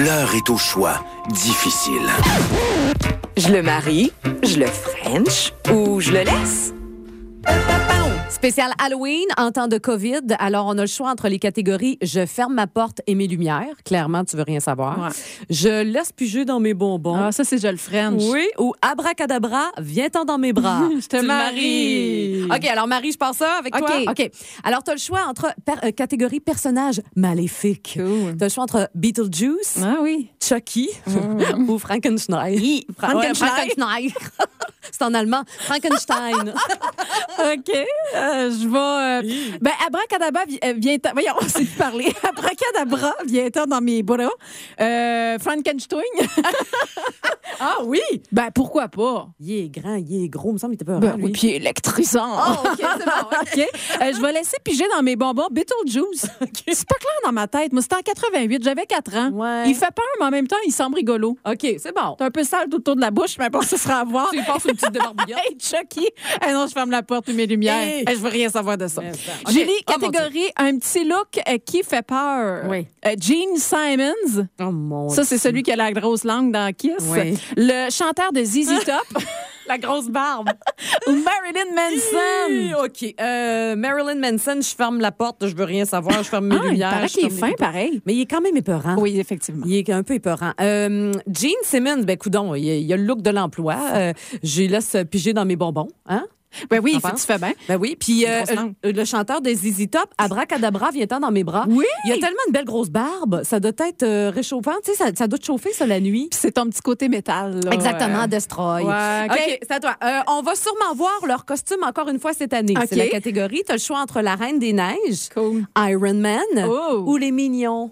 l'heure est au choix difficile. Je le marie, je le French ou je le laisse? Spécial Halloween en temps de COVID. Alors, on a le choix entre les catégories « Je ferme ma porte et mes lumières ». Clairement, tu veux rien savoir. Ouais. « Je laisse piger dans mes bonbons ». Ah, ça, c'est je le French. Oui, ou « Abracadabra, viens-t'en dans mes bras ». Je te marie. OK, alors Marie, je pars ça avec toi. OK. Alors, tu as le choix entre catégorie personnage maléfique. Cool. Tu as le choix entre Beetlejuice, Ah oui. Chucky ou Frankenstein. Frankenstein. C'est en allemand. Frankenstein. OK. Je vais... Ben, abracadabra, viens-t'en... Voyons, on sait plus parler. Abracadabra, viens-t'en dans mes bras. Frankenstein. Ah oui! Ben, pourquoi pas? Il est grand, il est gros. Il me semble qu'il était pas Ben, grand, lui. oui, puis électrisant. Oh, OK, c'est bon. OK. Je vais laisser piger dans mes bonbons Beetlejuice. C'est pas clair dans ma tête. Moi, c'était en 88. J'avais 4 ans. Ouais. Il fait peur, mais en même temps, il semble rigolo. OK, c'est bon. C'est un peu sale tout autour de la bouche, mais bon, ça sera à voir. Tu y passes une petite débarbouillette. Hey, Chucky! Hey, non, je ferme la porte et mes lumières. Hey. Hey, je veux rien savoir de ça. Okay. Julie, Oh, mon catégorie un petit look qui fait peur. Oui. Gene Simons. Oh mon Ça, c'est Dieu. celui qui a la grosse langue dans Kiss. Oui. Le chanteur de ZZ Top. La grosse barbe. Ou Marilyn Manson. OK. Marilyn Manson, je ferme la porte, je veux rien savoir, je ferme mes Il lumières. paraît je qu'il est ferme fin, mes- pareil. Mais il est quand même épeurant. Oui, effectivement. Il est un peu épeurant. Gene Simmons, ben coudonc, il a le look de l'emploi. Je laisse piger dans mes bonbons. Hein? Ben oui, T'en tu fais bien. Ben oui. Puis Grosse langue. le chanteur des ZZ Top, Abracadabra, viens-t'en dans mes bras. Oui! Il a tellement une belle grosse barbe. Ça doit être réchauffant. Tu sais, ça doit te chauffer, ça, la nuit. Puis c'est ton petit côté métal. Là. Exactement, Destroy. Ouais, OK, c'est à toi. On va sûrement voir leur costume encore une fois cette année. OK. C'est la catégorie. Tu as le choix entre la Reine des Neiges, Cool. Iron Man Oh. ou les Mignons.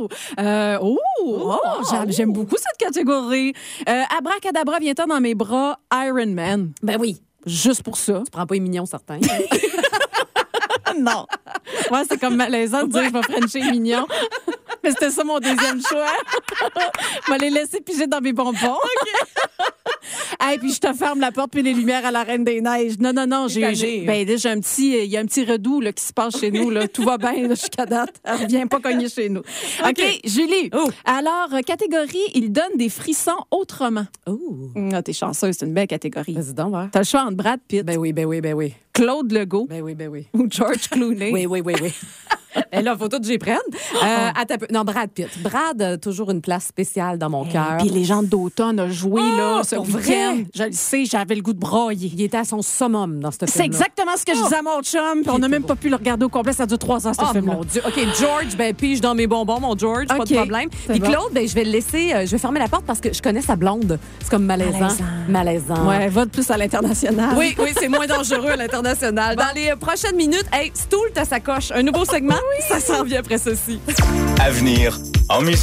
J'aime beaucoup cette catégorie. Abracadabra, viens-t'en dans mes bras, Iron Man. Ben oui. Juste pour ça. Tu prends pas les Mignons, certains. Non. Ouais, c'est comme malaisant de dire je vais frencher mignon. Mais c'était ça mon deuxième choix. Je vais les laisser piger dans mes bonbons. Hey, puis je te ferme la porte puis les lumières à la Reine des Neiges. Non, j'ai un petit, il y a un petit redout là, qui se passe chez nous. Là. Tout va bien là, jusqu'à date. Elle revient pas cogner chez nous. OK, Julie. Oh. Alors, catégorie, il donne des frissons autrement. Oh. T'es chanceuse, c'est une belle catégorie. Vas-y donc, ouais. T'as le choix entre Brad Pitt, Ben oui. Claude Legault Ben oui. ou George Clooney. Oui. Et là, faut tout que j'y prenne. Attends un peu. Non, Brad Pitt. Brad a toujours une place spéciale dans mon cœur. Puis Légende d'automne a joué là, ce pour week-end. vrai? Je le sais, j'avais le goût de brailler. Il était à son summum dans ce film. C'est exactement ce que je disais à mon chum, puis on n'a même pas pu le regarder au complet. Ça dure 3 ans, ce Oh film-là. mon Dieu. OK, George, ben pige dans mes bonbons, mon George, pas OK, de problème. c'est Puis bon. Claude, ben je vais le laisser, je vais fermer la porte parce que je connais sa blonde. C'est comme malaisant. Ouais, vote plus à l'international. Oui, c'est moins dangereux à l'international. Dans les prochaines minutes, hey, Stool, ta sacoche. Un nouveau segment, ça s'en vient après ceci. À venir, en musique.